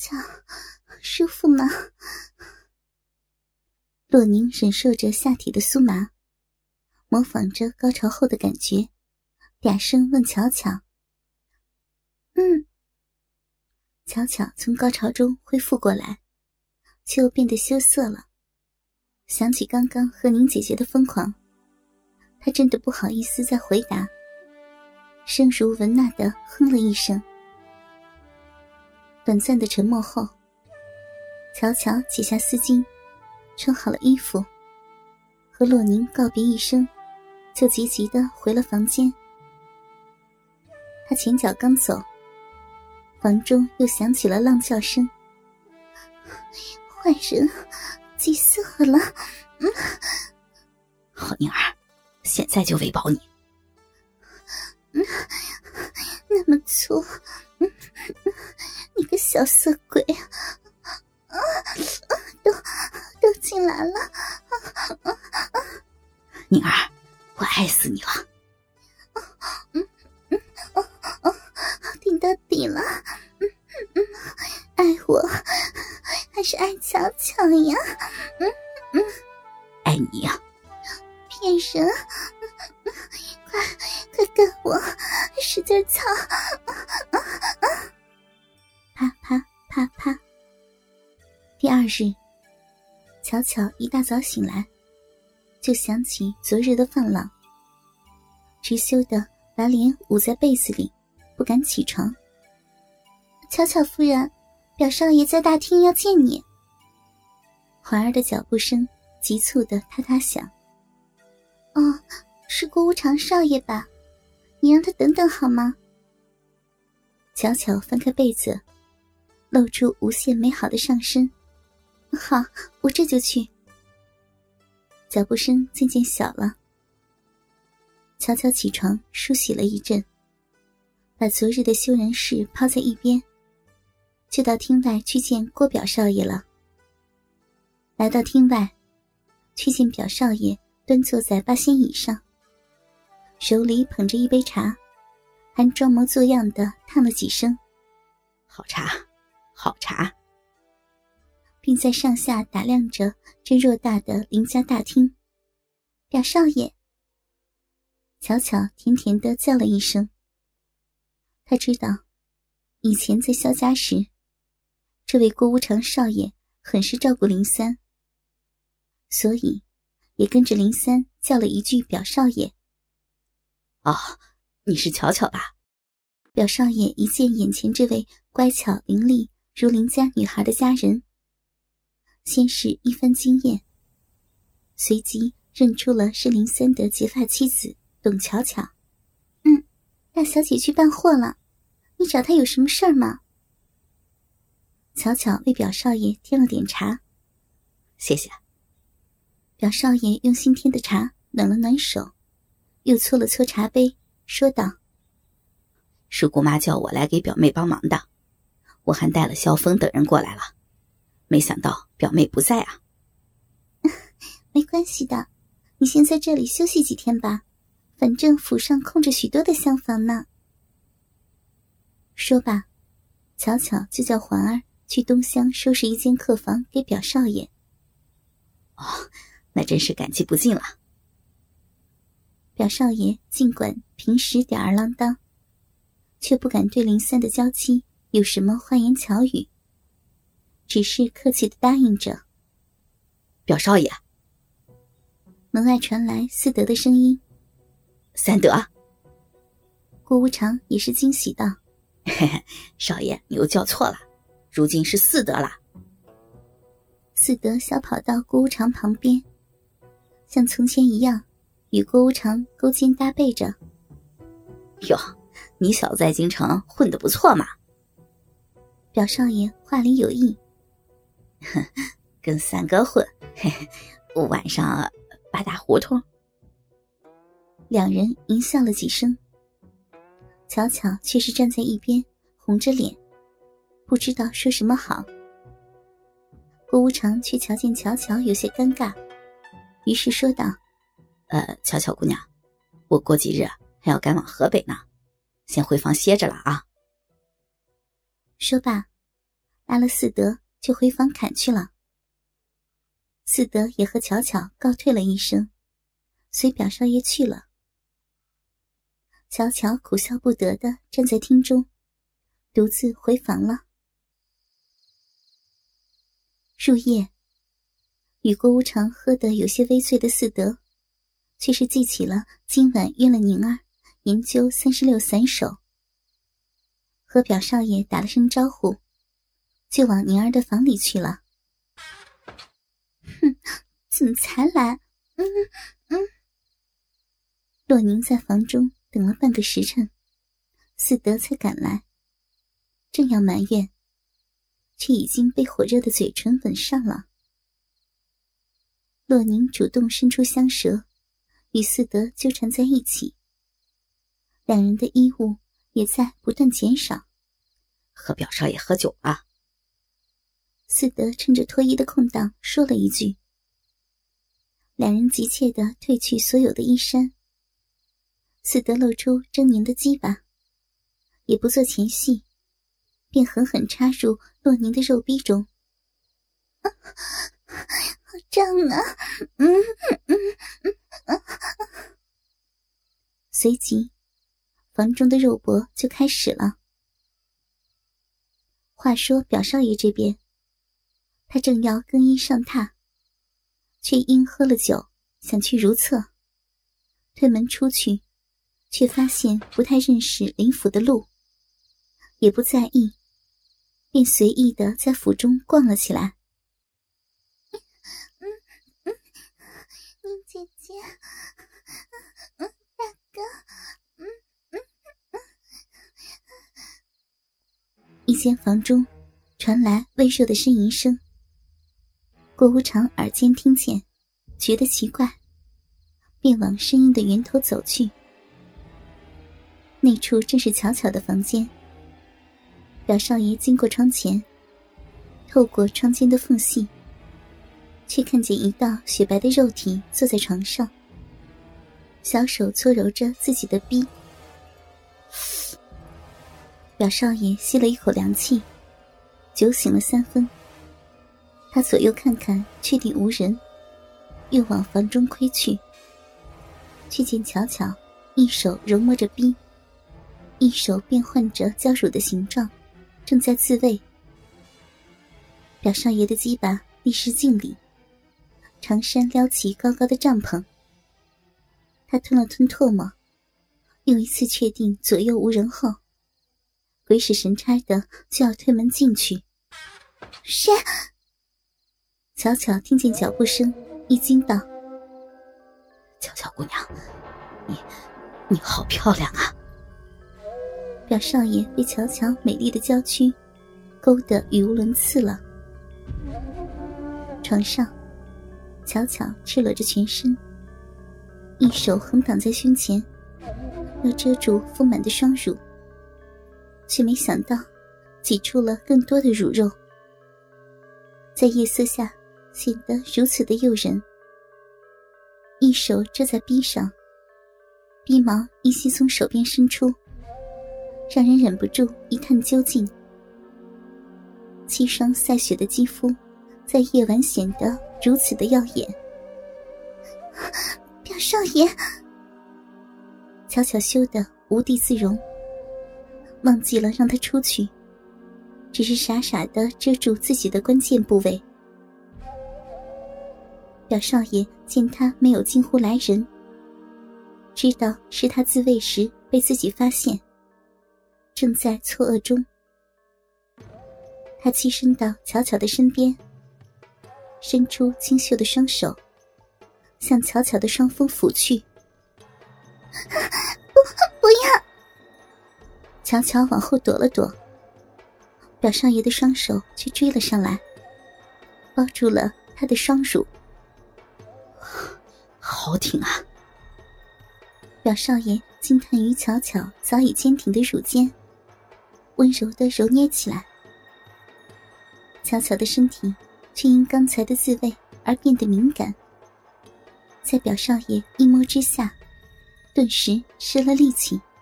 巧，舒服吗？洛宁忍受着下体的酥麻，模仿着高潮后的感觉，嗲声问巧巧。巧巧从高潮中恢复过来，却又变得羞涩了。想起刚刚和宁姐姐的疯狂，她真的不好意思再回答，声如蚊呐地哼了一声。短暂的沉默后，巧巧解下丝巾，穿好了衣服，和洛宁告别一声，就急急地回了房间。她前脚刚走，房中又响起了浪叫声。坏人，急死我了！ 好宁儿，现在就喂饱你。 那么粗，你个小色鬼，都进来了。 宁儿，我爱死你了。 顶到底了。爱我还是爱巧巧呀？ 爱你呀。 骗人！快跟我使劲操！啪啪啪啪。第二日，巧巧一大早醒来，就想起昨日的放浪，直羞地把脸捂在被子里，不敢起床。巧巧夫人，表少爷在大厅要见你。环儿的脚步声急促的踏踏响。哦，是顾无常少爷吧？你让他等等好吗？巧巧翻开被子，露出无限美好的上身。好，我这就去。脚步声渐渐小了。巧巧起床梳洗了一阵，把昨日的羞人事抛在一边，就到厅外去见郭表少爷了。来到厅外，去见表少爷端坐在八仙椅上，手里捧着一杯茶，还装模作样地叹了几声。 好茶，好茶。 并在上下打量着这偌大的林家大厅。表少爷。巧巧甜甜地叫了一声。他知道以前在萧家时，这位郭无常少爷很是照顾林三，所以也跟着林三叫了一句表少爷。 哦，你是巧巧吧？ 表少爷一见眼前这位乖巧伶俐如林家女孩的家人，先是一番惊艳，随即认出了是林三的结发妻子董巧巧。大小姐去办货了，你找她有什么事儿吗？巧巧为表少爷添了点茶。 谢谢。 表少爷用心添的茶暖了暖手，又搓了搓茶杯，说道： 是姑妈叫我来给表妹帮忙的，我还带了萧峰等人过来了，没想到表妹不在啊。 没关系的，你先在这里休息几天吧，反正府上空着许多的厢房呢。说罢，巧巧就叫环儿去东厢收拾一间客房给表少爷。 哦，那真是感激不尽了。 表少爷尽管平时吊儿郎当，却不敢对林三的娇妻有什么花言巧语，只是客气地答应着。 表少爷。 门外传来四德的声音。 三德。 郭无常也是惊喜道： 嘿嘿，少爷你又叫错了，如今是四德了。 四德小跑到郭无常旁边，像从前一样与郭无常勾肩搭背着。 哟，你小子在京城混得不错嘛。 表少爷话里有意。 跟三哥混，嘿嘿，晚上八大胡同。 两人淫笑了几声，巧巧却是站在一边红着脸，不知道说什么好。郭无常却瞧见巧巧有些尴尬，于是说道： 巧巧姑娘，我过几日还要赶往河北呢，先回房歇着了啊。 说罢， 拉了四德就回房砍去了。四德也和巧巧告退了一声，随表少爷去了。巧巧苦笑不得地站在厅中，独自回房了。入夜，与郭无常喝得有些微醉的四德，却是记起了今晚约了宁儿研究36散手，和表少爷打了声招呼，就往宁儿的房里去了。哼，怎么才来？洛宁在房中等了半个时辰，四德才赶来，正要埋怨，却已经被火热的嘴唇吻上了。洛宁主动伸出香舌，与四德纠缠在一起，两人的衣物也在不断减少。 和表少爷喝酒了。 四德趁着脱衣的空档说了一句。两人急切地褪去所有的衣衫，四德露出狰狞的鸡巴，也不做前戏，便狠狠插入洛宁的肉壁中。好胀啊！随即房中的肉搏就开始了。话说表少爷这边，他正要更衣上榻，却因喝了酒想去如厕，推门出去，却发现不太认识林府的路，也不在意，便随意地在府中逛了起来。宁姐姐，大哥，一间房中传来微弱的呻吟声。郭无常耳尖听见，觉得奇怪，便往声音的源头走去。那处正是巧巧的房间。表少爷经过窗前，透过窗间的缝隙，却看见一道雪白的肉体坐在床上，小手搓揉着自己的逼。表少爷吸了一口凉气，酒醒了3分。他左右看看，确定无人，又往房中窥去，却见巧巧一手揉摸着逼，一手变换着娇乳的形状，正在自慰。表少爷的鸡巴立时敬礼，长衫撩起高高的帐篷。他吞了吞唾沫，又一次确定左右无人后，鬼使神差的就要推门进去。谁？巧巧听见脚步声，一惊道： 巧巧姑娘，你好漂亮啊！ 表少爷被巧巧美丽的娇躯勾得语无伦次了。床上，巧巧赤裸着全身，一手横挡在胸前，要遮住丰满的双乳，却没想到挤出了更多的乳肉，在夜色下显得如此的诱人。一手遮在臂上，逼毛依稀从手边伸出，让人忍不住一探究竟。7双赛雪的肌肤在夜晚显得如此的耀眼。表少爷，巧巧羞得无地自容，忘记了让他出去，只是傻傻地遮住自己的关键部位。表少爷见他没有惊呼来人，知道是他自慰时被自己发现，正在错愕中。他栖身到巧巧的身边，伸出清秀的双手，向巧巧的双峰抚去。不要！巧巧往后躲了躲，表少爷的双手却追了上来，包住了他的双乳。 好挺啊！ 表少爷惊叹于巧巧早已坚挺的乳尖，温柔地揉捏起来。巧巧的身体却因刚才的自慰而变得敏感，在表少爷一摸之下，顿时失了力气。